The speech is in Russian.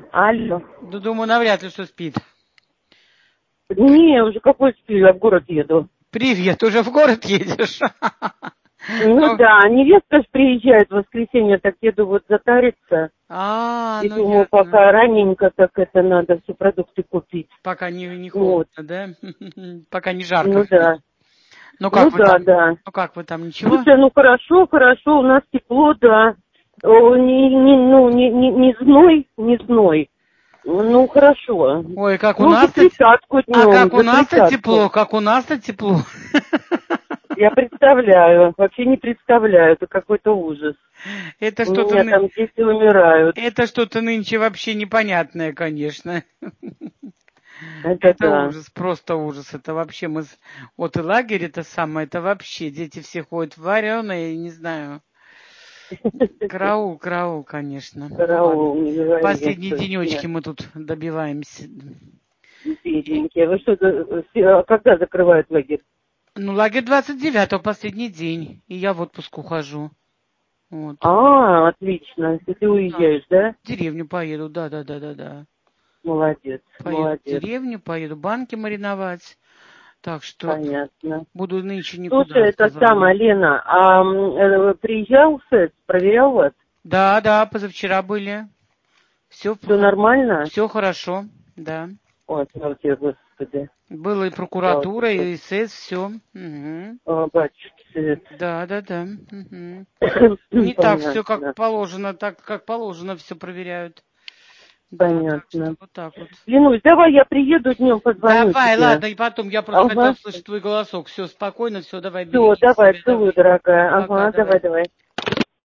Алло. Да, думаю, навряд ли что спит. Не, уже какой сплю, я в город еду. Привет, уже в город едешь? Ну да, невестка ж приезжает в воскресенье, так еду вот затариться. И Ну думаю, ясно. пока раненько, так это надо все продукты купить. Пока не Вот. холодно, да? Пока не жарко. Ну да. Ну как вы да, там? да. Ну как вы там, ничего? Слушай, ну хорошо, у нас тепло, да. Не зной, не зной. Ну, хорошо. Ой, как у Ну, за нас-то... 30-ку А днем, как у за нас-то 30-ку. тепло, как у нас-то тепло. Я представляю, вообще не представляю, это какой-то ужас. Это У что-то меня там дети умирают. это что-то нынче вообще непонятное, конечно. Это Это да. ужас, просто ужас. Это вообще вот и лагерь это самое, это вообще дети все ходят вареные, не знаю. Караул, конечно. Ну ладно. Караул, не говори, Последние денечки точно. мы тут добиваемся. Бедненькие. Вы что, когда закрывают лагерь? Ну, лагерь 29-го, последний день. И я в отпуск ухожу. Вот. Отлично. Ты Да. уезжаешь, да? В деревню поеду, да. Молодец, Поеду в молодец. деревню, поеду банки мариновать. Так что Понятно. буду нынче никуда, Слушай, это сказала. самое, Лена, приезжал СЭС, проверял вас? Да, позавчера были. Все, Все нормально? все хорошо, да. Ой, слава тебе, Господи. Была и Слава прокуратура, тебе. и СЭС, все. Угу. О, батюшки свет. Да. Угу. Не так все, как Понятно. положено, так, как положено, все проверяют. Да, так что Понятно. вот так вот. Ленусь, давай я приеду днем, позвоню Давай, тебе. ладно, и потом я просто хотела Ага. слышать твой голосок. Все, спокойно, все, давай, Все, береги давай, себя, целую, давай. дорогая. Пока, Ага, давай. давай.